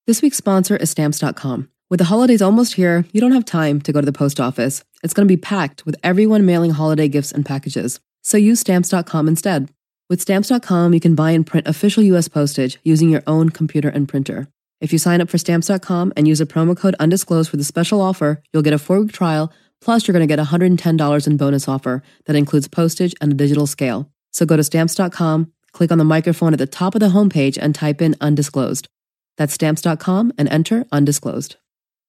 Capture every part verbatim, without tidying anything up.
This week's sponsor is Stamps dot com. With the holidays almost here, you don't have time to go to the post office. It's going to be packed with everyone mailing holiday gifts and packages. So use Stamps dot com instead. With Stamps dot com, you can buy and print official U S postage using your own computer and printer. If you sign up for Stamps dot com and use a promo code undisclosed for the special offer, you'll get a four-week trial, plus you're going to get one hundred ten dollars in bonus offer that includes postage and a digital scale. So go to Stamps dot com, click on the microphone at the top of the homepage and type in undisclosed. That's Stamps dot com and enter undisclosed.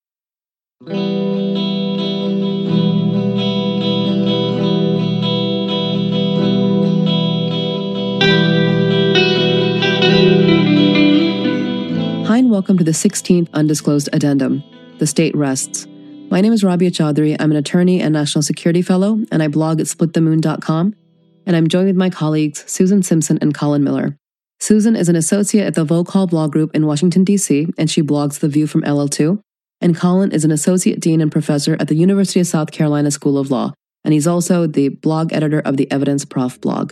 Hi and welcome to the sixteenth Undisclosed Addendum. The State Rests. My name is Rabia Chaudhry. I'm an attorney and national security fellow, and I blog at split the moon dot com. And I'm joined with my colleagues, Susan Simpson and Colin Miller. Susan is an associate at the Volcall blog group in Washington, D C, and she blogs The View from L L two. And Colin is an associate dean and professor at the University of South Carolina School of Law, and he's also the blog editor of the Evidence Prof blog.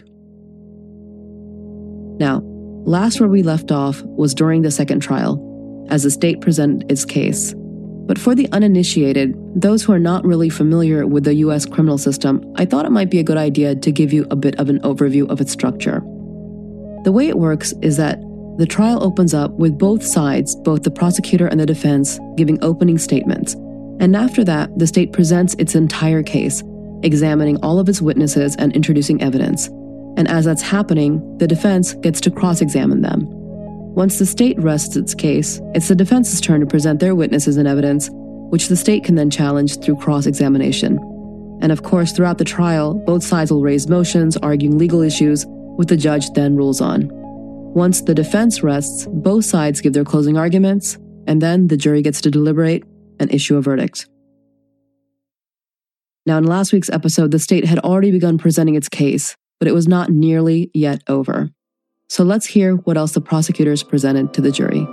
Now, last where we left off was during the second trial, as the state presented its case. But for the uninitiated, those who are not really familiar with the U S criminal system, I thought it might be a good idea to give you a bit of an overview of its structure. The way it works is that the trial opens up with both sides, both the prosecutor and the defense, giving opening statements. And after that, the state presents its entire case, examining all of its witnesses and introducing evidence. And as that's happening, the defense gets to cross-examine them. Once the state rests its case, it's the defense's turn to present their witnesses and evidence, which the state can then challenge through cross-examination. And of course, throughout the trial, both sides will raise motions, arguing legal issues, which the judge then rules on. Once the defense rests, both sides give their closing arguments, and then the jury gets to deliberate and issue a verdict. Now, in last week's episode, the state had already begun presenting its case, but it was not nearly yet over. So let's hear what else the prosecutors presented to the jury.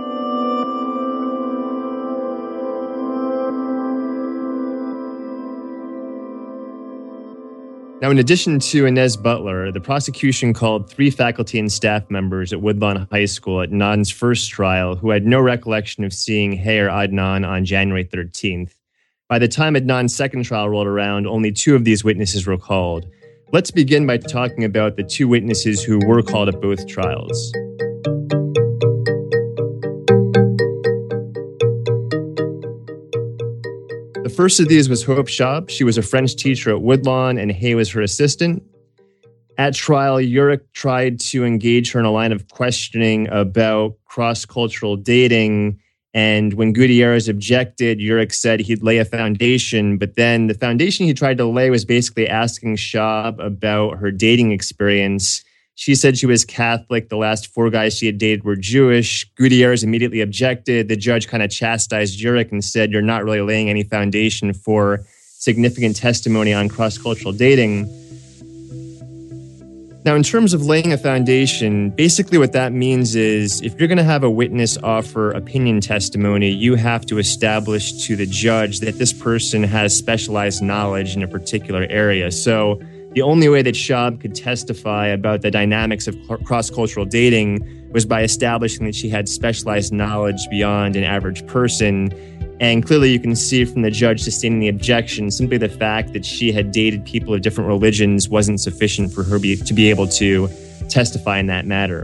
Now, in addition to Inez Butler, the prosecution called three faculty and staff members at Woodlawn High School at Adnan's first trial who had no recollection of seeing Hay or Adnan on January thirteenth. By the time Adnan's second trial rolled around, only two of these witnesses were called. Let's begin by talking about the two witnesses who were called at both trials. The first of these was Hope Schaub. She was a French teacher at Woodlawn, and Hay was her assistant. At trial, Urich tried to engage her in a line of questioning about cross-cultural dating, and when Gutierrez objected, Urich said he'd lay a foundation, but then the foundation he tried to lay was basically asking Schaub about her dating experience. She said she was Catholic. The last four guys she had dated were Jewish. Gutierrez immediately objected. The judge kind of chastised Urich and said, you're not really laying any foundation for significant testimony on cross-cultural dating. Now, in terms of laying a foundation, basically what that means is if you're going to have a witness offer opinion testimony, you have to establish to the judge that this person has specialized knowledge in a particular area. So the only way that Schaub could testify about the dynamics of cross-cultural dating was by establishing that she had specialized knowledge beyond an average person. And clearly you can see from the judge sustaining the objection, simply the fact that she had dated people of different religions wasn't sufficient for her be, to be able to testify in that matter.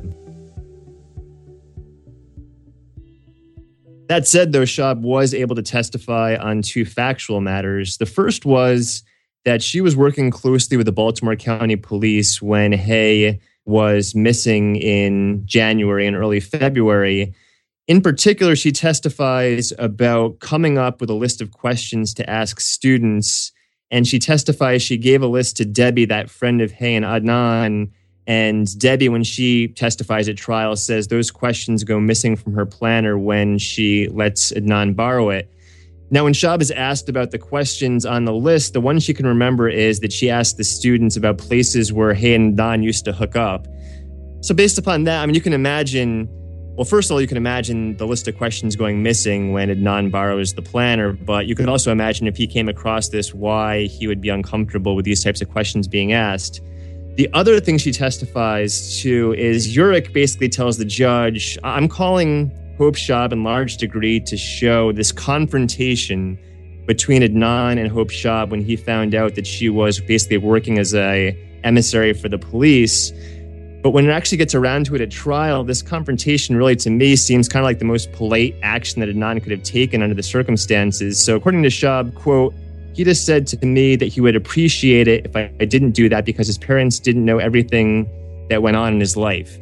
That said, though, Schaub was able to testify on two factual matters. The first was that she was working closely with the Baltimore County Police when Hay was missing in January and early February. In particular, she testifies about coming up with a list of questions to ask students, and she testifies she gave a list to Debbie, that friend of Hay and Adnan, and Debbie, when she testifies at trial, says those questions go missing from her planner when she lets Adnan borrow it. Now, when Schaub is asked about the questions on the list, the one she can remember is that she asked the students about places where Hay and Adnan used to hook up. So based upon that, I mean, you can imagine, well, first of all, you can imagine the list of questions going missing when Adnan borrows the planner, but you could also imagine if he came across this, why he would be uncomfortable with these types of questions being asked. The other thing she testifies to is Urich basically tells the judge, I'm calling Hope Schaub in large degree to show this confrontation between Adnan and Hope Schaub when he found out that she was basically working as a emissary for the police. But when it actually gets around to it at trial, this confrontation really, to me, seems kind of like the most polite action that Adnan could have taken under the circumstances. So according to Schaub, quote, he just said to me that he would appreciate it if I, I didn't do that because his parents didn't know everything that went on in his life.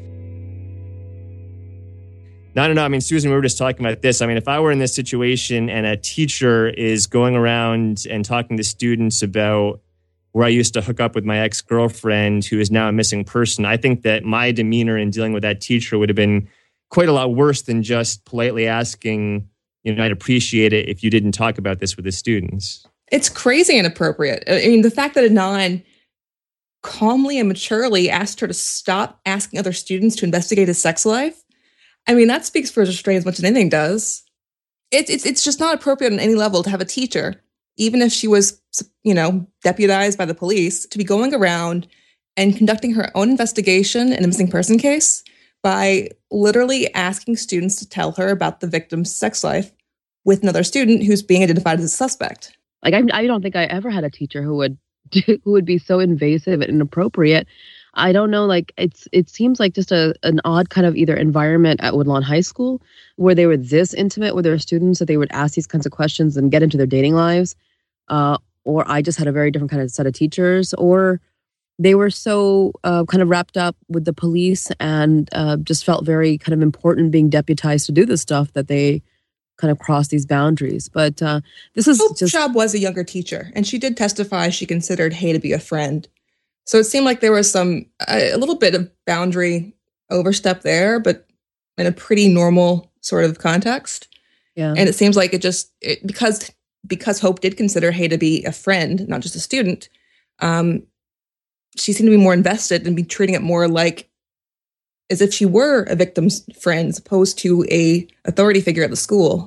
No, no, no. I mean, Susan, we were just talking about this. I mean, if I were in this situation and a teacher is going around and talking to students about where I used to hook up with my ex-girlfriend who is now a missing person, I think that my demeanor in dealing with that teacher would have been quite a lot worse than just politely asking, you know, I'd appreciate it if you didn't talk about this with the students. It's crazy inappropriate. I mean, the fact that Adnan calmly and maturely asked her to stop asking other students to investigate his sex life, I mean, that speaks for his restraint as much as anything does. It's it's it's just not appropriate on any level to have a teacher, even if she was, you know, deputized by the police, to be going around and conducting her own investigation in a missing person case by literally asking students to tell her about the victim's sex life with another student who's being identified as a suspect. Like, I, I don't think I ever had a teacher who would who would be so invasive and inappropriate. I don't know, like, it's it seems like just a an odd kind of either environment at Woodlawn High School where they were this intimate with their students that they would ask these kinds of questions and get into their dating lives. Uh, or I just had a very different kind of set of teachers, or they were so uh, kind of wrapped up with the police and uh, just felt very kind of important being deputized to do this stuff that they kind of crossed these boundaries. But uh, this is Hope just... Schaub was a younger teacher, and she did testify she considered Hay to be a friend. So it seemed like there was some, a little bit of boundary overstep there, but in a pretty normal sort of context. Yeah. And it seems like it just, it, because because Hope did consider Hay to be a friend, not just a student, um, she seemed to be more invested and be treating it more like as if she were a victim's friend as opposed to a authority figure at the school.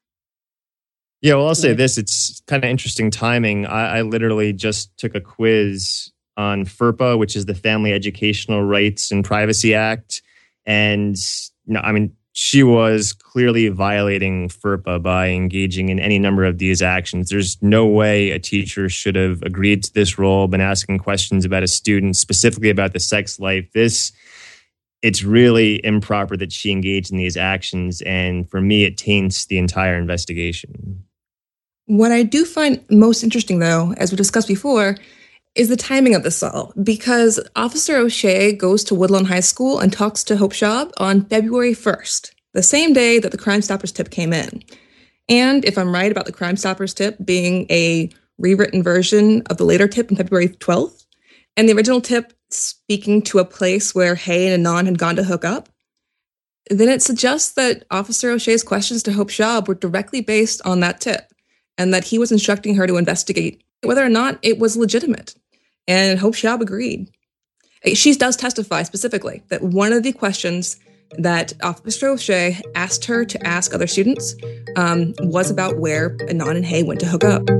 Yeah, well, I'll say this. It's kind of interesting timing. I, I literally just took a quiz on FERPA, which is the Family Educational Rights and Privacy Act. And, you know, I mean, she was clearly violating FERPA by engaging in any number of these actions. There's no way a teacher should have agreed to this role, been asking questions about a student, specifically about the sex life. This, it's really improper that she engaged in these actions. And for me, it taints the entire investigation. What I do find most interesting, though, as we discussed before, is the timing of this all, because Officer O'Shea goes to Woodlawn High School and talks to Hope Schaub on February first, the same day that the Crime Stoppers tip came in. And if I'm right about the Crime Stoppers tip being a rewritten version of the later tip on February twelfth, and the original tip speaking to a place where Hay and Adnan had gone to hook up, then it suggests that Officer O'Shea's questions to Hope Schaub were directly based on that tip, and that he was instructing her to investigate whether or not it was legitimate. And Hope Schaub agreed. She does testify specifically that one of the questions that Officer O'Shea asked her to ask other students um, was about where Adnan and Hay went to hook up.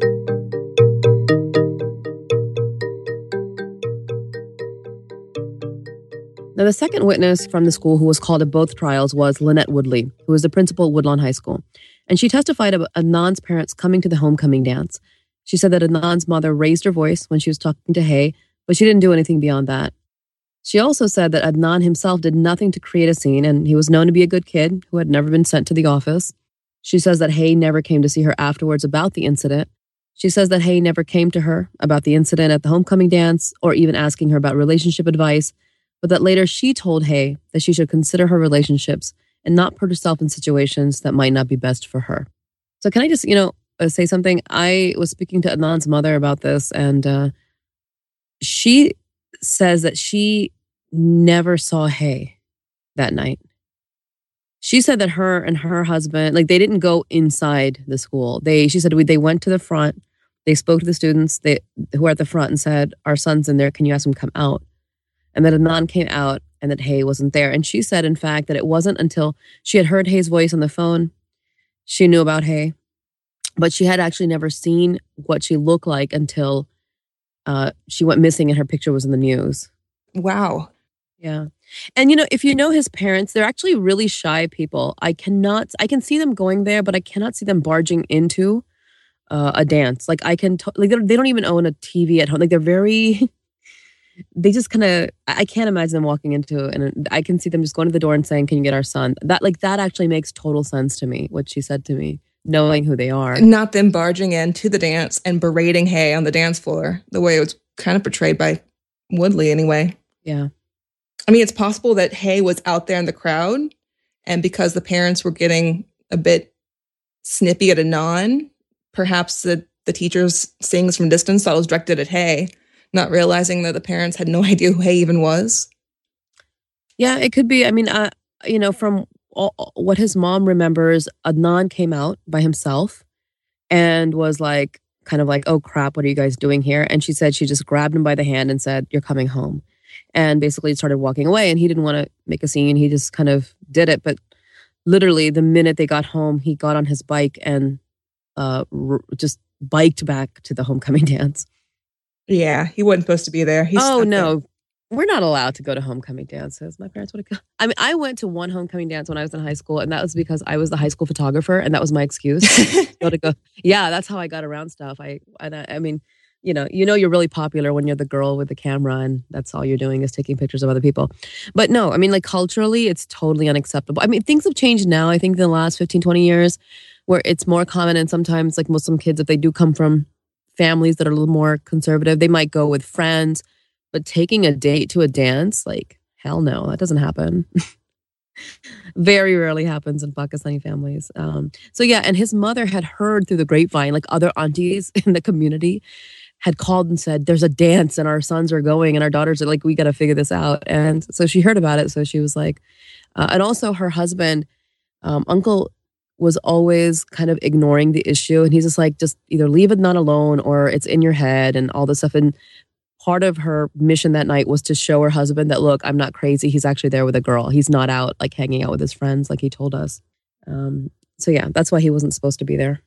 Now, the second witness from the school who was called at both trials was Lynette Woodley, who was the principal at Woodlawn High School. And she testified about Adnan's parents coming to the homecoming dance. She said that Adnan's mother raised her voice when she was talking to Hay, but she didn't do anything beyond that. She also said that Adnan himself did nothing to create a scene, and he was known to be a good kid who had never been sent to the office. She says that Hay never came to see her afterwards about the incident. She says that Hay never came to her about the incident at the homecoming dance or even asking her about relationship advice, but that later she told Hay that she should consider her relationships and not put herself in situations that might not be best for her. So can I just, you know, Uh, say something? I was speaking to Adnan's mother about this, and uh, she says that she never saw Hay that night. She said that her and her husband, like, they didn't go inside the school. They, she said, we, they went to the front. They spoke to the students they, who were at the front and said, "Our son's in there. Can you ask him to come out?" And that Adnan came out and that Hay wasn't there. And she said, in fact, that it wasn't until she had heard Hay's voice on the phone, she knew about Hay. But she had actually never seen what she looked like until uh, she went missing and her picture was in the news. Wow. Yeah. And, you know, if you know his parents, they're actually really shy people. I cannot, I can see them going there, but I cannot see them barging into uh, a dance. Like I can, t- like they don't they don't even own a T V at home. Like they're very, they just kind of, I I can't imagine them walking into, and I can see them just going to the door and saying, can you get our son? That, like, that actually makes total sense to me, what she said to me, knowing who they are. Not them barging in to the dance and berating Hay on the dance floor, the way it was kind of portrayed by Woodley anyway. Yeah. I mean, it's possible that Hay was out there in the crowd, and because the parents were getting a bit snippy at Anon, perhaps the, the teachers seeing this from distance thought it was directed at Hay, not realizing that the parents had no idea who Hay even was. Yeah, it could be. I mean, uh, you know, from all, what his mom remembers, Adnan came out by himself and was like, kind of like, oh crap, what are you guys doing here? And she said she just grabbed him by the hand and said, you're coming home. And basically started walking away, and he didn't want to make a scene. He just kind of did it. But literally the minute they got home, he got on his bike and uh, r- just biked back to the homecoming dance. Yeah, he wasn't supposed to be there. He's oh, no. There. We're not allowed to go to homecoming dances. My parents would have. I mean, I went to one homecoming dance when I was in high school, and that was because I was the high school photographer, and that was my excuse. go to go. Yeah, that's how I got around stuff. I, and I, I mean, you know, you know, you're really popular when you're the girl with the camera, and that's all you're doing is taking pictures of other people. But no, I mean, like culturally, it's totally unacceptable. I mean, things have changed now. I think in the last fifteen, twenty years, where it's more common, and sometimes like Muslim kids, if they do come from families that are a little more conservative, they might go with friends. But taking a date to a dance, like, hell no, that doesn't happen. Very rarely happens in Pakistani families. Um, so yeah, and his mother had heard through the grapevine, like other aunties in the community had called and said, there's a dance and our sons are going and our daughters are like, we got to figure this out. And so she heard about it. So she was like, uh, and also her husband, um, uncle was always kind of ignoring the issue. And he's just like, just either leave it not alone or it's in your head and all this stuff. And part of her mission that night was to show her husband that, look, I'm not crazy. He's actually there with a girl. He's not out like hanging out with his friends like he told us. Um, so yeah, that's why he wasn't supposed to be there.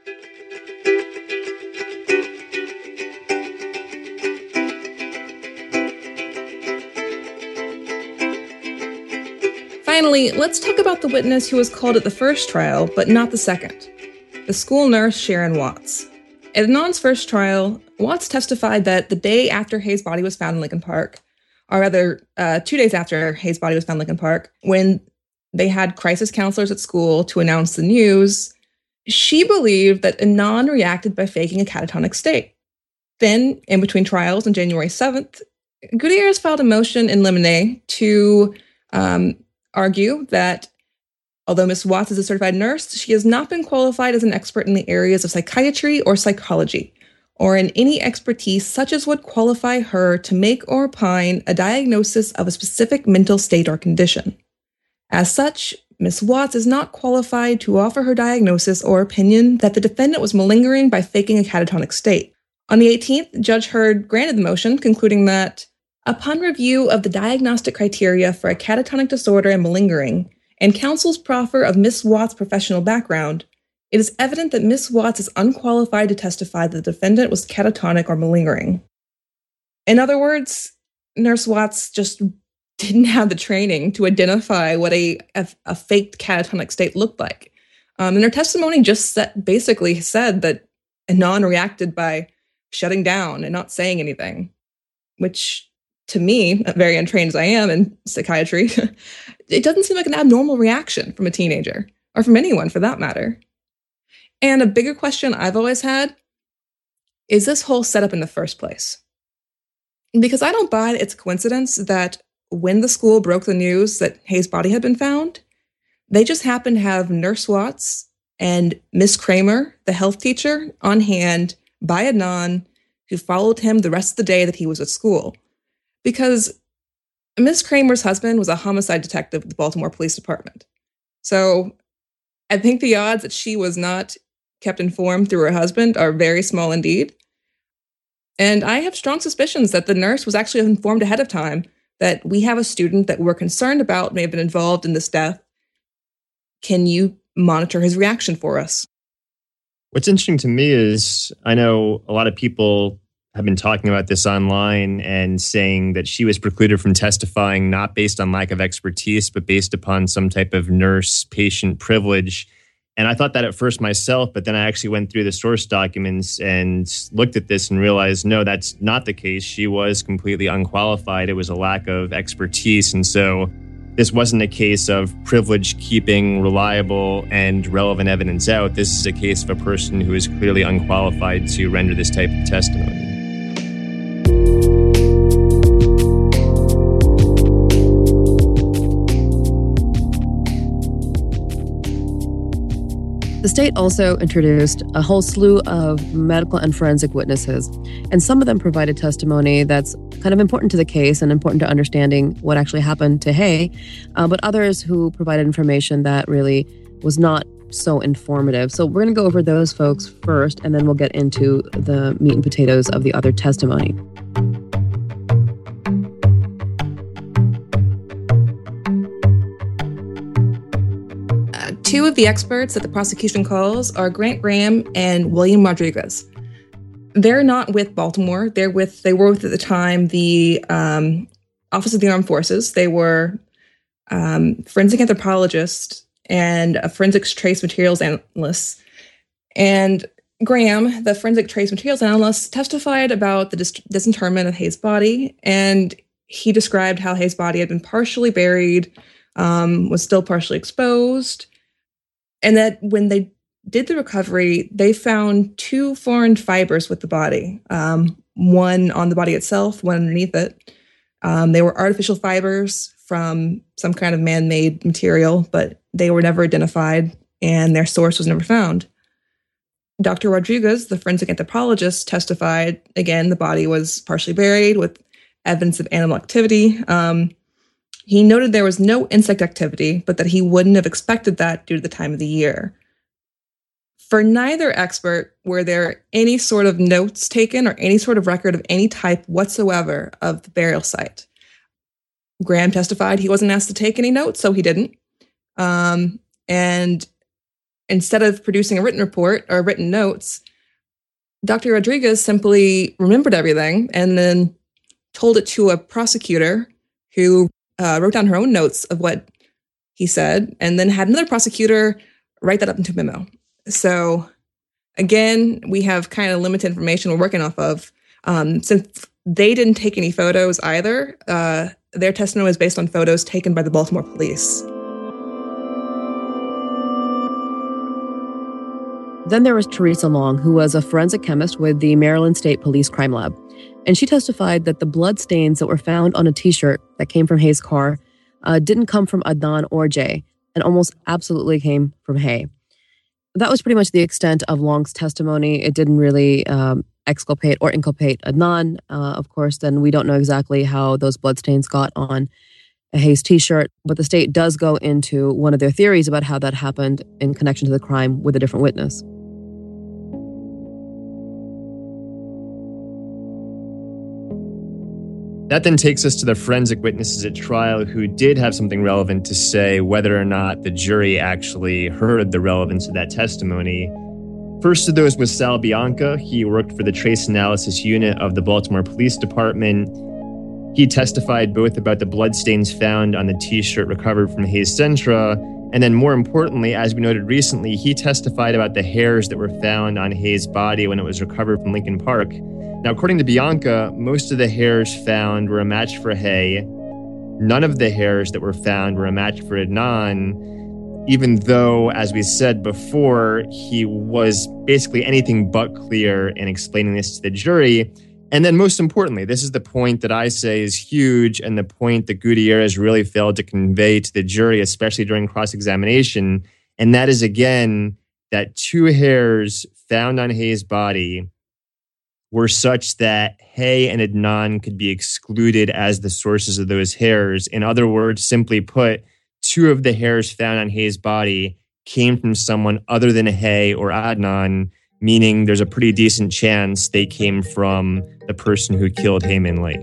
Finally, let's talk about the witness who was called at the first trial, but not the second. The school nurse, Sharon Watts. At Adnan's first trial, Watts testified that the day after Hay's body was found in Lincoln Park, or rather, uh, two days after Hay's body was found in Lincoln Park, when they had crisis counselors at school to announce the news, she believed that Adnan reacted by faking a catatonic state. Then, in between trials on January seventh, Gutierrez filed a motion in limine to um, argue that although Miz Watts is a certified nurse, she has not been qualified as an expert in the areas of psychiatry or psychology, or in any expertise such as would qualify her to make or opine a diagnosis of a specific mental state or condition. As such, Miz Watts is not qualified to offer her diagnosis or opinion that the defendant was malingering by faking a catatonic state. On the eighteenth, Judge Heard granted the motion, concluding that, upon review of the diagnostic criteria for a catatonic disorder and malingering, and counsel's proffer of Miz Watts' professional background, it is evident that Miz Watts is unqualified to testify that the defendant was catatonic or malingering. In other words, Nurse Watts just didn't have the training to identify what a, a, a faked catatonic state looked like. Um, and her testimony just set, basically said that Adnan reacted by shutting down and not saying anything, which to me, very untrained as I am in psychiatry, it doesn't seem like an abnormal reaction from a teenager, or from anyone for that matter. And a bigger question I've always had, is this whole setup in the first place? Because I don't buy it's a coincidence that when the school broke the news that Hay's body had been found, they just happened to have Nurse Watts and Miss Kramer, the health teacher, on hand by Adnan, who followed him the rest of the day that he was at school. Because Miss Kramer's husband was a homicide detective at the Baltimore Police Department. So I think the odds that she was not kept informed through her husband are very small indeed. And I have strong suspicions that the nurse was actually informed ahead of time that we have a student that we're concerned about may have been involved in this death. Can you monitor his reaction for us? What's interesting to me is I know a lot of people have been talking about this online and saying that she was precluded from testifying not based on lack of expertise, but based upon some type of nurse-patient privilege. And I thought that at first myself, but then I actually went through the source documents and looked at this and realized, no, that's not the case. She was completely unqualified. It was a lack of expertise. And so this wasn't a case of privilege keeping reliable and relevant evidence out. This is a case of a person who is clearly unqualified to render this type of testimony. The state also introduced a whole slew of medical and forensic witnesses, and some of them provided testimony that's kind of important to the case and important to understanding what actually happened to Hae, uh, but others who provided information that really was not so informative. So we're going to go over those folks first, and then we'll get into the meat and potatoes of the other testimony. Two of the experts that the prosecution calls are Grant Graham and William Rodriguez. They're not with Baltimore. They're with, they were with at the time the um, Office of the Armed Forces. They were um, forensic anthropologists and a forensics trace materials analyst. And Graham, the forensic trace materials analyst, testified about the dis- disinterment of Hae's body. And he described how Hae's body had been partially buried, um, was still partially exposed. And that when they did the recovery, they found two foreign fibers with the body, um, one on the body itself, one underneath it. Um, they were artificial fibers from some kind of man-made material, but they were never identified and their source was never found. Doctor Rodriguez, the forensic anthropologist, testified, again, the body was partially buried with evidence of animal activity. Um, He noted there was no insect activity, but that he wouldn't have expected that due to the time of the year. For neither expert were there any sort of notes taken or any sort of record of any type whatsoever of the burial site. Graham testified he wasn't asked to take any notes, so he didn't. Um, and instead of producing a written report or written notes, Doctor Rodriguez simply remembered everything and then told it to a prosecutor who Uh, wrote down her own notes of what he said, and then had another prosecutor write that up into a memo. So again, we have kind of limited information we're working off of. Um, since they didn't take any photos either, uh, their testimony was based on photos taken by the Baltimore police. Then there was Teresa Long, who was a forensic chemist with the Maryland State Police Crime Lab. And she testified that the blood stains that were found on a T-shirt that came from Hae's car uh, didn't come from Adnan or Jay, and almost absolutely came from Hae. That was pretty much the extent of Long's testimony. It didn't really um, exculpate or inculpate Adnan. Uh, of course, then we don't know exactly how those bloodstains got on Hae's T-shirt, but the state does go into one of their theories about how that happened in connection to the crime with a different witness. That then takes us to the forensic witnesses at trial who did have something relevant to say, whether or not the jury actually heard the relevance of that testimony. First of those was Sal Bianca. He worked for the Trace Analysis Unit of the Baltimore Police Department. He testified both about the bloodstains found on the T-shirt recovered from Hae's Sentra, and then more importantly, as we noted recently, he testified about the hairs that were found on Hae's body when it was recovered from Lincoln Park. Now, according to Bianca, most of the hairs found were a match for Hae. None of the hairs that were found were a match for Adnan, even though, as we said before, he was basically anything but clear in explaining this to the jury. And then most importantly, this is the point that I say is huge and the point that Gutierrez really failed to convey to the jury, especially during cross-examination. And that is, again, that two hairs found on Hae's body were such that Hae and Adnan could be excluded as the sources of those hairs. In other words, simply put, two of the hairs found on Hae's body came from someone other than Hae or Adnan, meaning there's a pretty decent chance they came from the person who killed Hae Min Lee.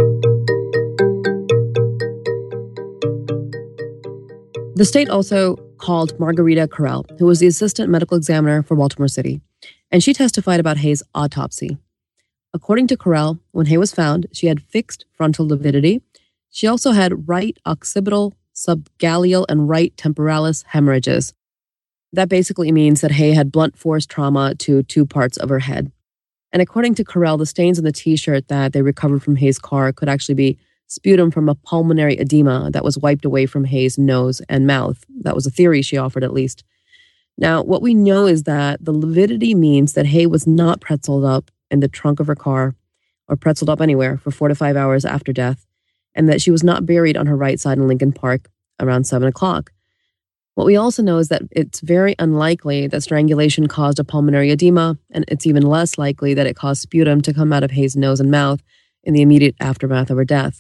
The state also called Margarita Carell, who was the assistant medical examiner for Baltimore City, and she testified about Hayes' autopsy. According to Carell, when Hay was found, she had fixed frontal lividity. She also had right occipital, subgaleal, and right temporalis hemorrhages. That basically means that Hay had blunt force trauma to two parts of her head. And according to Carell, the stains on the T-shirt that they recovered from Hayes' car could actually be sputum from a pulmonary edema that was wiped away from Hayes' nose and mouth. That was a theory she offered, at least. Now, what we know is that the lividity means that Hay was not pretzeled up in the trunk of her car or pretzeled up anywhere for four to five hours after death, and that she was not buried on her right side in Lincoln Park around seven o'clock. What we also know is that it's very unlikely that strangulation caused a pulmonary edema, and it's even less likely that it caused sputum to come out of Hayes' nose and mouth in the immediate aftermath of her death.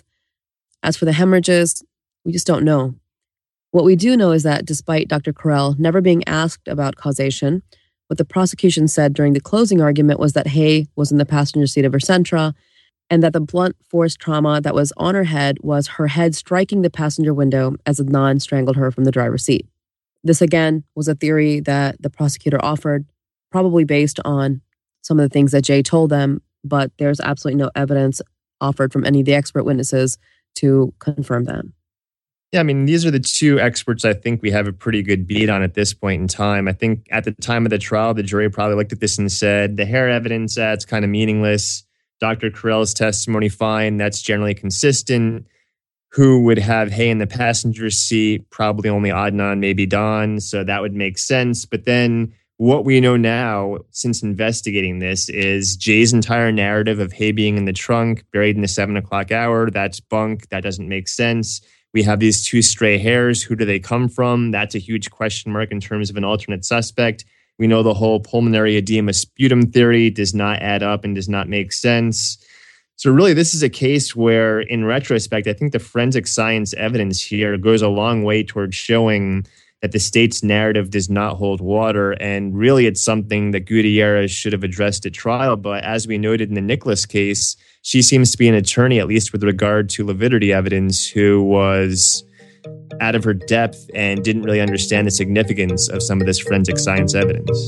As for the hemorrhages, we just don't know. What we do know is that despite Doctor Carell never being asked about causation, what the prosecution said during the closing argument was that Hay was in the passenger seat of her Sentra, and that the blunt force trauma that was on her head was her head striking the passenger window as Adnan strangled her from the driver's seat. This, again, was a theory that the prosecutor offered, probably based on some of the things that Jay told them, but there's absolutely no evidence offered from any of the expert witnesses to confirm that. Yeah, I mean, these are the two experts I think we have a pretty good beat on at this point in time. I think at the time of the trial, the jury probably looked at this and said, the hair evidence, that's kind of meaningless. Doctor Carell's testimony, fine, that's generally consistent. Who would have Hay in the passenger seat? Probably only Adnan, maybe Don. So that would make sense. But then what we know now, since investigating this, is Jay's entire narrative of Hay being in the trunk, buried in the seven o'clock hour. That's bunk. That doesn't make sense. We have these two stray hairs. Who do they come from? That's a huge question mark in terms of an alternate suspect. We know the whole pulmonary edema sputum theory does not add up and does not make sense. So really, this is a case where, in retrospect, I think the forensic science evidence here goes a long way towards showing that the state's narrative does not hold water. And really, it's something that Gutierrez should have addressed at trial. But as we noted in the Nicholas case, she seems to be an attorney, at least with regard to lividity evidence, who was out of her depth and didn't really understand the significance of some of this forensic science evidence.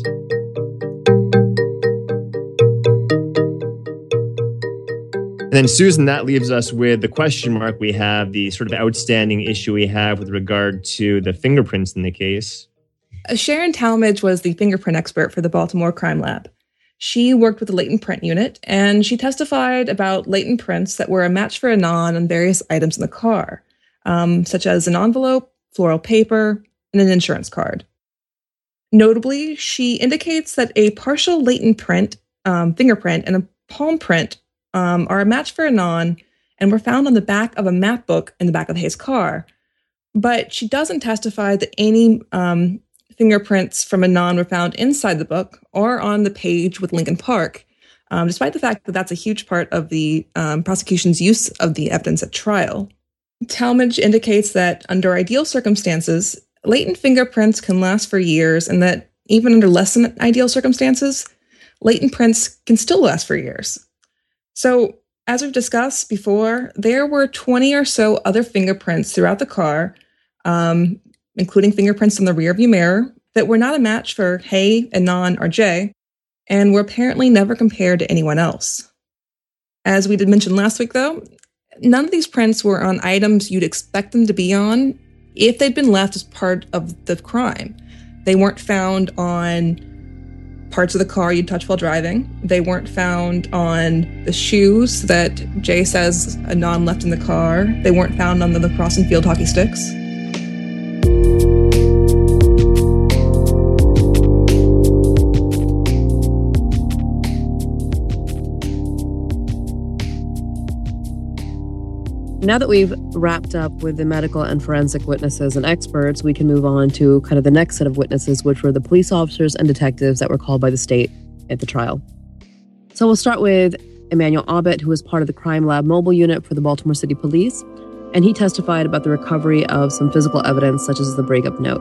And then, Susan, that leaves us with the question mark we have, the sort of outstanding issue we have with regard to the fingerprints in the case. Sharon Talmadge was the fingerprint expert for the Baltimore Crime Lab. She worked with the latent print unit, and she testified about latent prints that were a match for Adnan on various items in the car, um, such as an envelope, floral paper, and an insurance card. Notably, she indicates that a partial latent print, um, fingerprint, and a palm print Um, are a match for Adnan and were found on the back of a map book in the back of Hayes' car. But she doesn't testify that any um, fingerprints from Adnan were found inside the book or on the page with Lincoln Park, um, despite the fact that that's a huge part of the um, prosecution's use of the evidence at trial. Talmadge indicates that under ideal circumstances, latent fingerprints can last for years, and that even under less than ideal circumstances, latent prints can still last for years. So, as we've discussed before, there were twenty or so other fingerprints throughout the car, um, including fingerprints in the rearview mirror, that were not a match for Hay, Adnan, or Jay, and were apparently never compared to anyone else. As we did mention last week, though, none of these prints were on items you'd expect them to be on if they'd been left as part of the crime. They weren't found on parts of the car you'd touch while driving. They weren't found on the shoes that Jay says Adnan left in the car. They weren't found on the lacrosse and field hockey sticks. Now that we've wrapped up with the medical and forensic witnesses and experts, we can move on to kind of the next set of witnesses, which were the police officers and detectives that were called by the state at the trial. So we'll start with Emmanuel Abbott, who was part of the crime lab mobile unit for the Baltimore City Police, and he testified about the recovery of some physical evidence, such as the breakup note.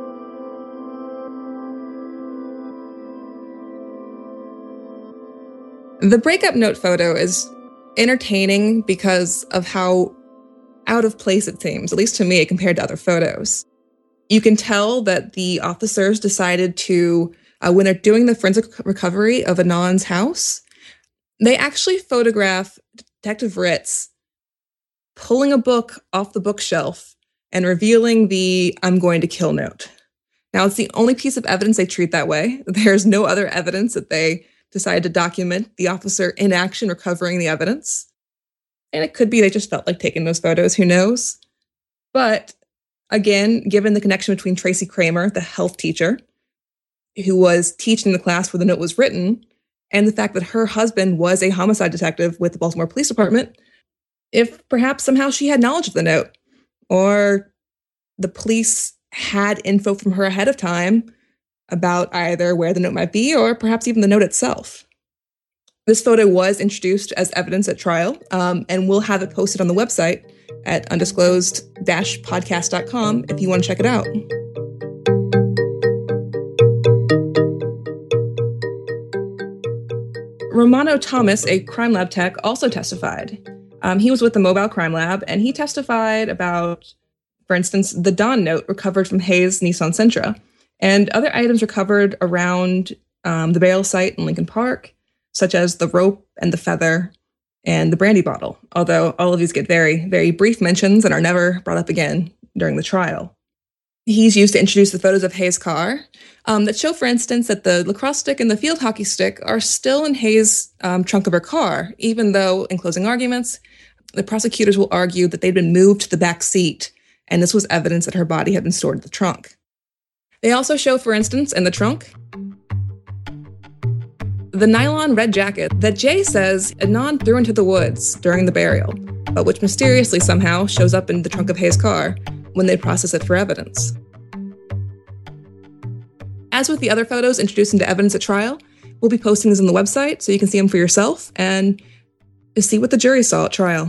The breakup note photo is entertaining because of how out of place it seems, at least to me, compared to other photos. You can tell that the officers decided to, uh, when they're doing the forensic recovery of Adnan's house, they actually photograph Detective Ritz pulling a book off the bookshelf and revealing the "I'm going to kill" note. Now, it's the only piece of evidence they treat that way. There's no other evidence that they decided to document the officer in action recovering the evidence. And it could be they just felt like taking those photos, who knows? But again, given the connection between Tracy Kramer, the health teacher, who was teaching the class where the note was written, and the fact that her husband was a homicide detective with the Baltimore Police Department, if perhaps somehow she had knowledge of the note, or the police had info from her ahead of time about either where the note might be or perhaps even the note itself. This photo was introduced as evidence at trial, um, and we'll have it posted on the website at undisclosed dash podcast dot com if you want to check it out. Romano Thomas, a crime lab tech, also testified. Um, he was with the Mobile Crime Lab, and he testified about, for instance, the Dawn note recovered from Hayes' Nissan Sentra, and other items recovered around um, the burial site in Lincoln Park, such as the rope and the feather and the brandy bottle, although all of these get very, very brief mentions and are never brought up again during the trial. He's used to introduce the photos of Hayes' car um, that show, for instance, that the lacrosse stick and the field hockey stick are still in Hayes' um, trunk of her car, even though, in closing arguments, the prosecutors will argue that they'd been moved to the back seat, and this was evidence that her body had been stored in the trunk. They also show, for instance, in the trunk, the nylon red jacket that Jay says Adnan threw into the woods during the burial, but which mysteriously somehow shows up in the trunk of Hayes' car when they process it for evidence. As with the other photos introduced into evidence at trial, we'll be posting these on the website so you can see them for yourself and see what the jury saw at trial.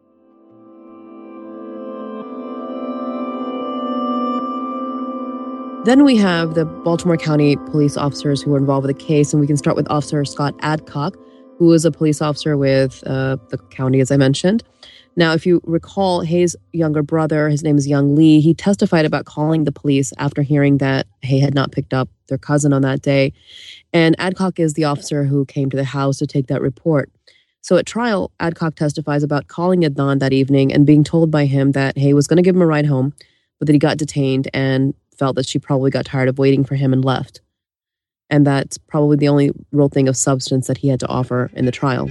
Then we have the Baltimore County police officers who were involved with the case, and we can start with Officer Scott Adcock, who was a police officer with uh, the county, as I mentioned. Now, if you recall, Hayes' younger brother, his name is Young Lee, he testified about calling the police after hearing that Hay had not picked up their cousin on that day. And Adcock is the officer who came to the house to take that report. So at trial, Adcock testifies about calling Adnan that evening and being told by him that Hay was going to give him a ride home, but that he got detained and felt that she probably got tired of waiting for him and left. And that's probably the only real thing of substance that he had to offer in the trial.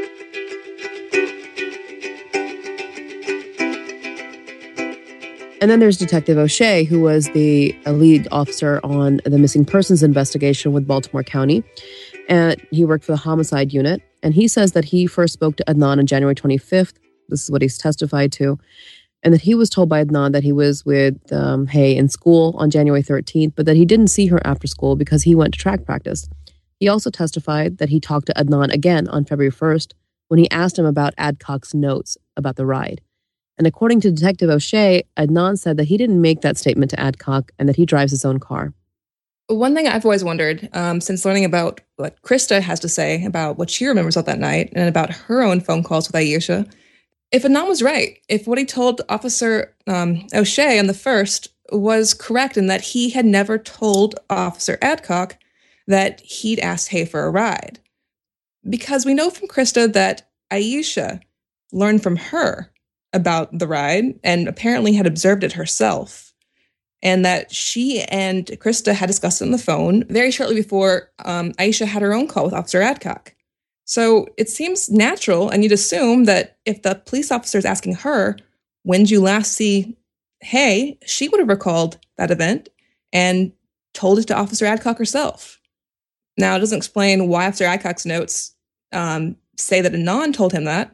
And then there's Detective O'Shea, who was the lead officer on the missing persons investigation with Baltimore County. And he worked for the homicide unit. And he says that he first spoke to Adnan on January twenty-fifth. This is what he's testified to. And that he was told by Adnan that he was with um, Hay in school on January thirteenth, but that he didn't see her after school because he went to track practice. He also testified that he talked to Adnan again on February first when he asked him about Adcock's notes about the ride. And according to Detective O'Shea, Adnan said that he didn't make that statement to Adcock and that he drives his own car. One thing I've always wondered, um, since learning about what Krista has to say about what she remembers of that night and about her own phone calls with Aisha, if Adnan was right, if what he told Officer um, O'Shea on the first was correct and that he had never told Officer Adcock that he'd asked Hay for a ride. Because we know from Krista that Aisha learned from her about the ride and apparently had observed it herself, and that she and Krista had discussed it on the phone very shortly before um, Aisha had her own call with Officer Adcock. So it seems natural, and you'd assume that if the police officer is asking her, when did you last see Hay, she would have recalled that event and told it to Officer Adcock herself. Now, it doesn't explain why Officer Adcock's notes um, say that Adnan told him that,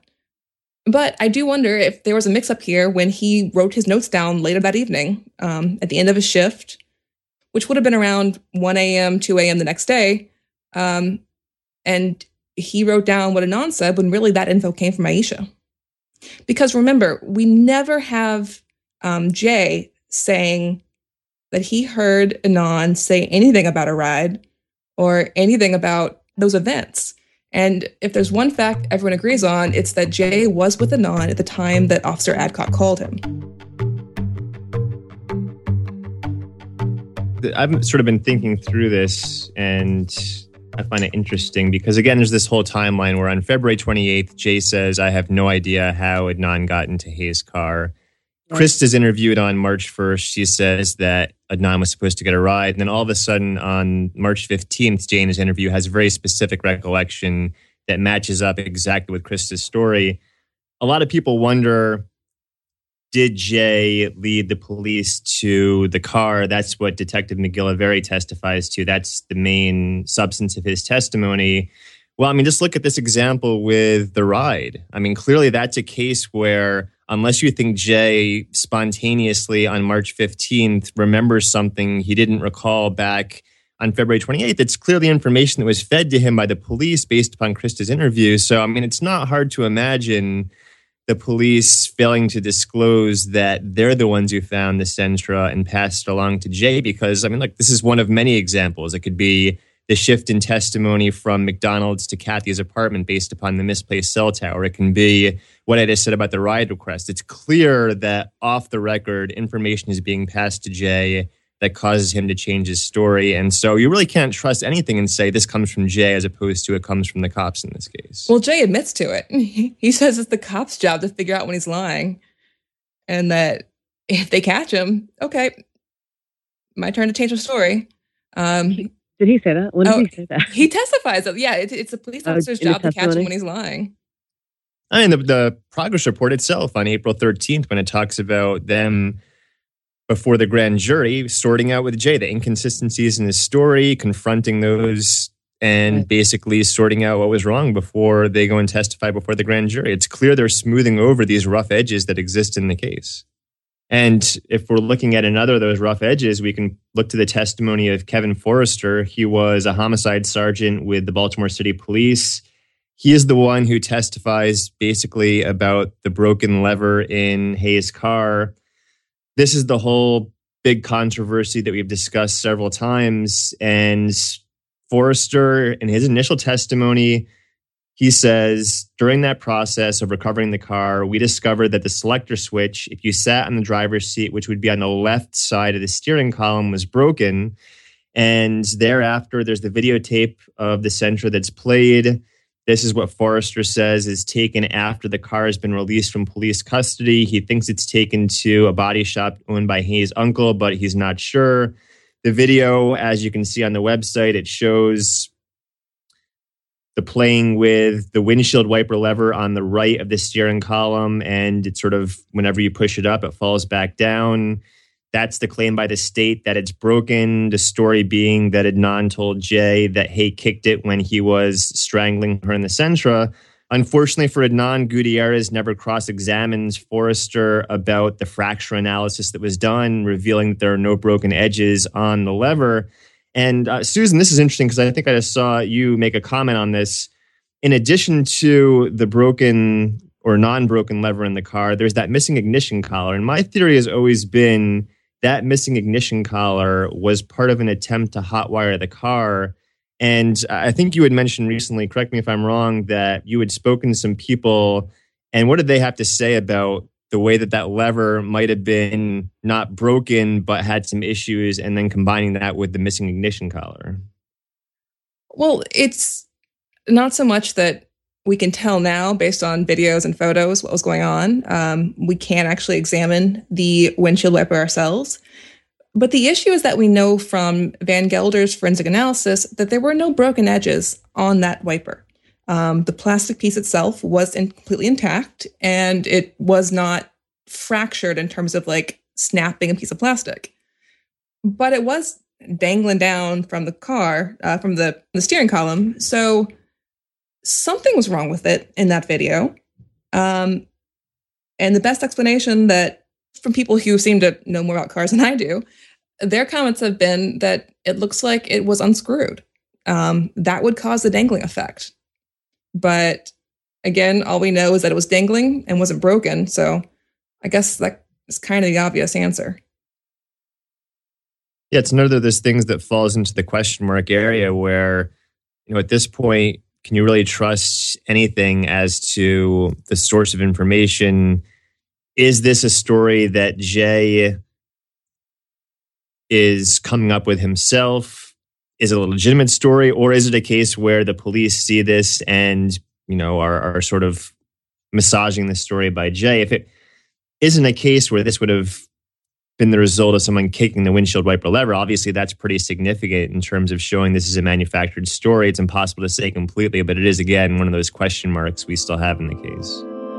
but I do wonder if there was a mix-up here when he wrote his notes down later that evening um, at the end of his shift, which would have been around one a.m., two a.m. the next day, um, and he wrote down what Adnan said when really that info came from Aisha. Because remember, we never have um, Jay saying that he heard Adnan say anything about a ride or anything about those events. And if there's one fact everyone agrees on, it's that Jay was with Adnan at the time that Officer Adcock called him. I've sort of been thinking through this, and I find it interesting because, again, there's this whole timeline where on February twenty-eighth, Jay says, I have no idea how Adnan got into Hayes' car. Right. Krista's interviewed on March first. She says that Adnan was supposed to get a ride. And then all of a sudden on March fifteenth, Jay in his interview has a very specific recollection that matches up exactly with Krista's story. A lot of people wonder, did Jay lead the police to the car? That's what Detective McGillivray testifies to. That's the main substance of his testimony. Well, I mean, just look at this example with the ride. I mean, clearly that's a case where, unless you think Jay spontaneously on March fifteenth remembers something he didn't recall back on February twenty-eighth, it's clearly information that was fed to him by the police based upon Krista's interview. So, I mean, it's not hard to imagine the police failing to disclose that they're the ones who found the Sentra and passed it along to Jay because, I mean, look, this is one of many examples. It could be the shift in testimony from McDonald's to Kathy's apartment based upon the misplaced cell tower. It can be what I just said about the ride request. It's clear that off the record, information is being passed to Jay that causes him to change his story. And so you really can't trust anything and say this comes from Jay as opposed to it comes from the cops in this case. Well, Jay admits to it. He says it's the cops' job to figure out when he's lying. And that if they catch him, okay, my turn to change the story. Um, did he say that? When did oh, he say that? He testifies that, yeah, it, it's a police officer's oh, job to catch him when he's lying. I mean, the, the progress report itself on April thirteenth, when it talks about them before the grand jury, sorting out with Jay the inconsistencies in his story, confronting those, and right. basically sorting out what was wrong before they go and testify before the grand jury. It's clear they're smoothing over these rough edges that exist in the case. And if we're looking at another of those rough edges, we can look to the testimony of Kevin Forrester. He was a homicide sergeant with the Baltimore City Police. He is the one who testifies basically about the broken lever in Hayes' car. This is the whole big controversy that we've discussed several times. And Forrester, in his initial testimony, he says, during that process of recovering the car, we discovered that the selector switch, if you sat on the driver's seat, which would be on the left side of the steering column, was broken. And thereafter, there's the videotape of the Sentra that's played. This is what Forrester says is taken after the car has been released from police custody. He thinks it's taken to a body shop owned by Hayes' uncle, but he's not sure. The video, as you can see on the website, it shows the playing with the windshield wiper lever on the right of the steering column, and it sort of, whenever you push it up, it falls back down. That's the claim by the state that it's broken. The story being that Adnan told Jay that Hay kicked it when he was strangling her in the Sentra. Unfortunately for Adnan, Gutierrez never cross-examines Forrester about the fracture analysis that was done, revealing that there are no broken edges on the lever. And uh, Susan, this is interesting because I think I just saw you make a comment on this. In addition to the broken or non-broken lever in the car, there's that missing ignition collar. And my theory has always been that missing ignition collar was part of an attempt to hotwire the car. And I think you had mentioned recently, correct me if I'm wrong, that you had spoken to some people. And what did they have to say about the way that that lever might have been not broken, but had some issues, and then combining that with the missing ignition collar? Well, it's not so much that we can tell now based on videos and photos what was going on. Um, we can't actually examine the windshield wiper ourselves. But the issue is that we know from Van Gelder's forensic analysis that there were no broken edges on that wiper. Um, the plastic piece itself was in, completely intact, and it was not fractured in terms of like snapping a piece of plastic. But it was dangling down from the car, uh, from the, the steering column. So something was wrong with it in that video. Um, and the best explanation that from people who seem to know more about cars than I do, their comments have been that it looks like it was unscrewed. Um, that would cause the dangling effect. But again, all we know is that it was dangling and wasn't broken. So I guess that is kind of the obvious answer. Yeah, it's another of those things that falls into the question mark area where, you know, at this point, can you really trust anything as to the source of information? Is this a story that Jay is coming up with himself? Is it a legitimate story, or is it a case where the police see this and, you know, are, are sort of massaging the story by Jay? If it isn't a case where this would have been the result of someone kicking the windshield wiper lever, obviously that's pretty significant in terms of showing this is a manufactured story. It's impossible to say completely, but it is, again, one of those question marks we still have in the case.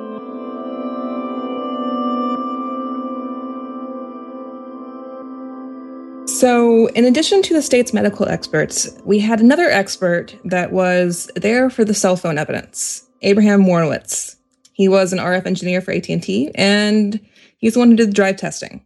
So, in addition to the state's medical experts, we had another expert that was there for the cell phone evidence, Abraham Warnowitz. He was an R F engineer for A T and T, and he's the one who did the drive testing.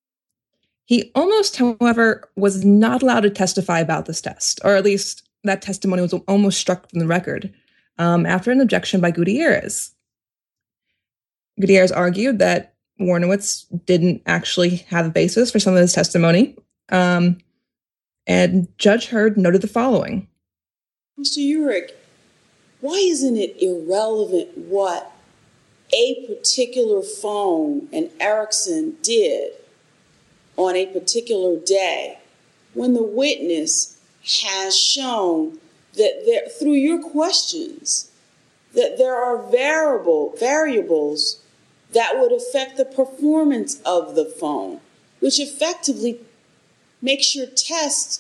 He almost, however, was not allowed to testify about this test, or at least that testimony was almost struck from the record um, after an objection by Gutierrez. Gutierrez argued that Warnowitz didn't actually have a basis for some of his testimony, um, and Judge Heard noted the following. Mister Urich, why isn't it irrelevant what a particular phone and Erickson did on a particular day when the witness has shown that there, through your questions, that there are variable variables that would affect the performance of the phone, which effectively makes your test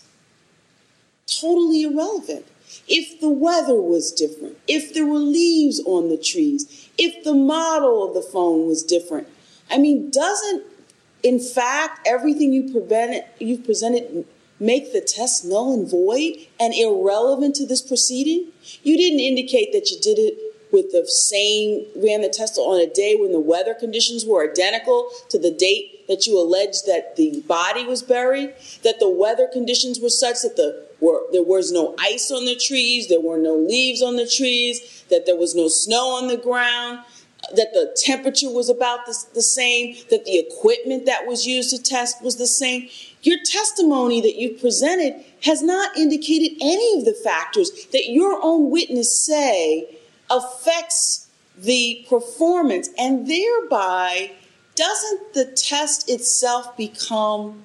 totally irrelevant. If the weather was different, if there were leaves on the trees, if the model of the phone was different, I mean, doesn't in fact, everything you presented, you presented make the test null and void and irrelevant to this proceeding? You didn't indicate that you did it with the same, ran the test on a day when the weather conditions were identical to the date that you alleged that the body was buried, that the weather conditions were such that the were, there was no ice on the trees, there were no leaves on the trees, that there was no snow on the ground, that the temperature was about the, the same, that the equipment that was used to test was the same. Your testimony that you presented has not indicated any of the factors that your own witness say affects the performance, and thereby doesn't the test itself become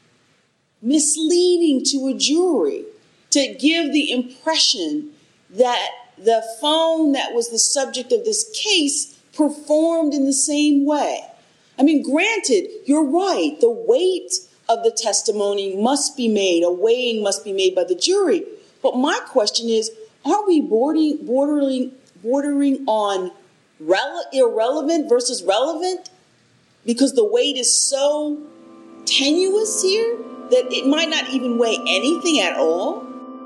misleading to a jury to give the impression that the phone that was the subject of this case performed in the same way? I mean, granted, you're right. The weight of the testimony must be made, a weighing must be made by the jury. But my question is, are we bordering, bordering, bordering on rele- irrelevant versus relevant? Because the weight is so tenuous here that it might not even weigh anything at all.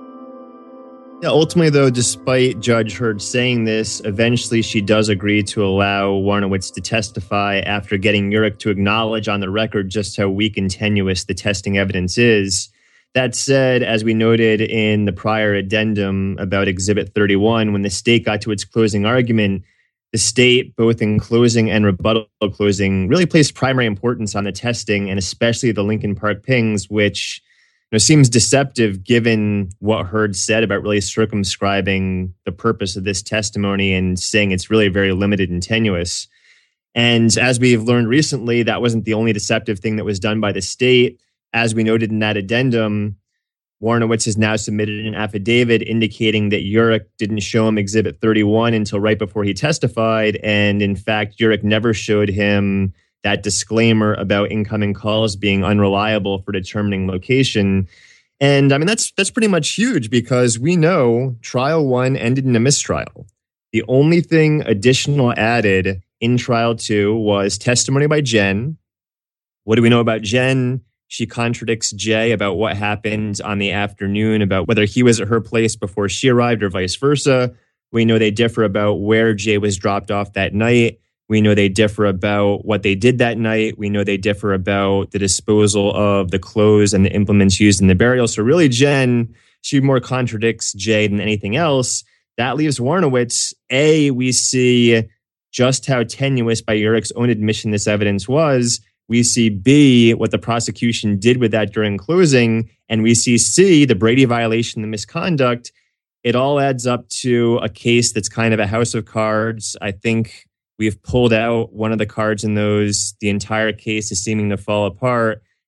Yeah, ultimately, though, despite Judge Heard saying this, eventually she does agree to allow Warnowitz to testify after getting Urich to acknowledge on the record just how weak and tenuous the testing evidence is. That said, as we noted in the prior addendum about Exhibit thirty-one, when the state got to its closing argument, the state, both in closing and rebuttal closing, really placed primary importance on the testing and especially the Lincoln Park pings, which It seems deceptive given what Heard said about really circumscribing the purpose of this testimony and saying it's really very limited and tenuous. And as we've learned recently, that wasn't the only deceptive thing that was done by the state. As we noted in that addendum, Warnowitz has now submitted an affidavit indicating that Urich didn't show him Exhibit thirty-one until right before he testified. And in fact, Urich never showed him that disclaimer about incoming calls being unreliable for determining location. And I mean, that's that's pretty much huge because we know trial one ended in a mistrial. The only thing additional added in trial two was testimony by Jen. What do we know about Jen? She contradicts Jay about what happened on the afternoon, about whether he was at her place before she arrived or vice versa. We know they differ about where Jay was dropped off that night. We know they differ about what they did that night. We know they differ about the disposal of the clothes and the implements used in the burial. So really, Jen, she more contradicts Jay than anything else. That leaves Warnowitz. A, we see just how tenuous by Urich's own admission this evidence was. We see B, what the prosecution did with that during closing. And we see C, the Brady violation, the misconduct. It all adds up to a case that's kind of a house of cards. I think we've pulled out one of the cards in those. The entire case is seeming to fall apart.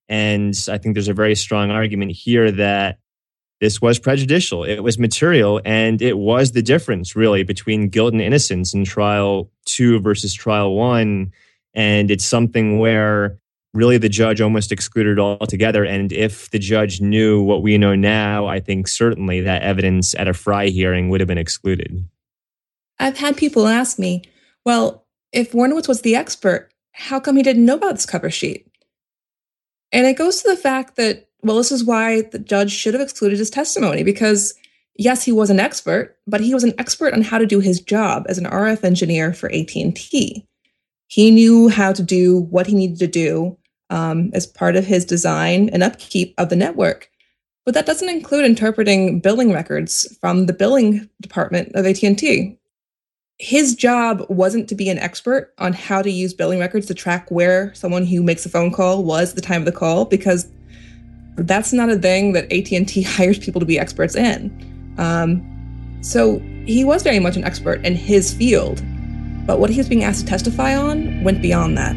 And I think there's a very strong argument here that this was prejudicial. It was material, and it was the difference, really, between guilt and innocence in trial two versus trial one. And it's something where really the judge almost excluded it altogether. And if the judge knew what we know now, I think certainly that evidence at a Frye hearing would have been excluded. I've had people ask me, well, if Warnowitz was the expert, how come he didn't know about this cover sheet? And it goes to the fact that, well, this is why the judge should have excluded his testimony, because yes, he was an expert, but he was an expert on how to do his job as an R F engineer for A T and T. He knew how to do what he needed to do um, as part of his design and upkeep of the network. But that doesn't include interpreting billing records from the billing department of A T and T. His job wasn't to be an expert on how to use billing records to track where someone who makes a phone call was at the time of the call, because that's not a thing that A T and T hires people to be experts in. Um, so he was very much an expert in his field, but what he was being asked to testify on went beyond that.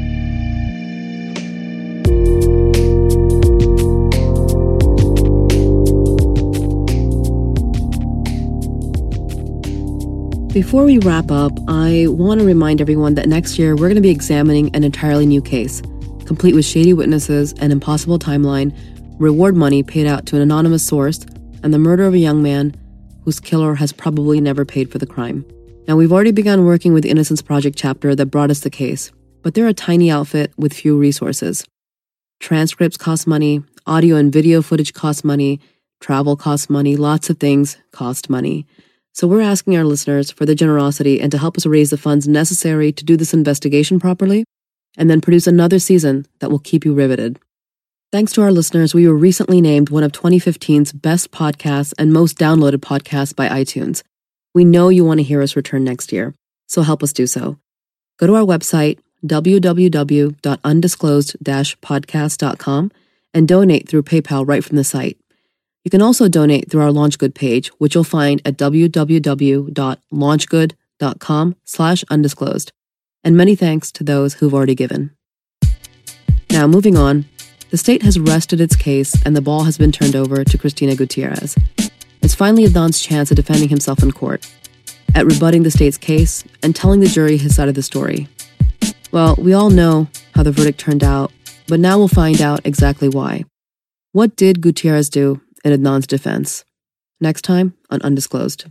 Before we wrap up, I want to remind everyone that next year we're going to be examining an entirely new case, complete with shady witnesses, an impossible timeline, reward money paid out to an anonymous source, and the murder of a young man whose killer has probably never paid for the crime. Now, we've already begun working with the Innocence Project chapter that brought us the case, but they're a tiny outfit with few resources. Transcripts cost money, audio and video footage cost money, travel costs money, lots of things cost money. So we're asking our listeners for their generosity and to help us raise the funds necessary to do this investigation properly, and then produce another season that will keep you riveted. Thanks to our listeners, we were recently named one of twenty fifteen's best podcasts and most downloaded podcasts by iTunes. We know you want to hear us return next year, so help us do so. Go to our website, w w w dot undisclosed dash podcast dot com, and donate through PayPal right from the site. You can also donate through our LaunchGood page, which you'll find at w w w dot launchgood dot com slash undisclosed. And many thanks to those who've already given. Now, moving on, the state has rested its case and the ball has been turned over to Cristina Gutierrez. It's finally Adnan's chance at defending himself in court, at rebutting the state's case and telling the jury his side of the story. Well, we all know how the verdict turned out, but now we'll find out exactly why. What did Gutierrez do in Adnan's defense? Next time on Undisclosed.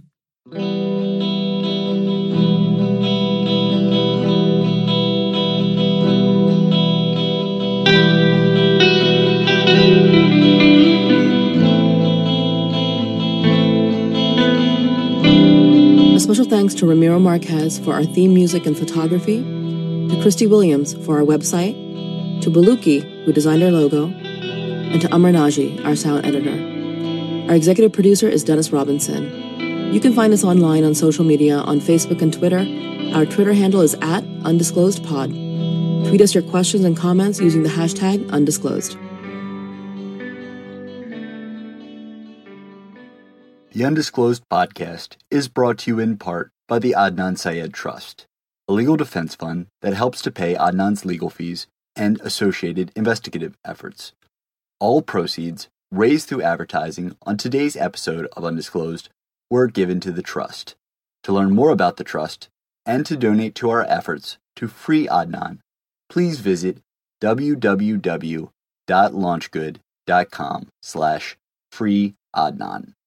A special thanks to Ramiro Marquez for our theme music and photography, to Christy Williams for our website, to Baluki, who designed our logo, and to Amar Naji, our sound editor. Our executive producer is Dennis Robinson. You can find us online on social media on Facebook and Twitter. Our Twitter handle is at undisclosedpod. Tweet us your questions and comments using the hashtag undisclosed. The Undisclosed Podcast is brought to you in part by the Adnan Syed Trust, a legal defense fund that helps to pay Adnan's legal fees and associated investigative efforts. All proceeds raised through advertising on today's episode of Undisclosed were given to the Trust. To learn more about the Trust and to donate to our efforts to free Adnan, please visit w w w dot launchgood dot com slash free Adnan.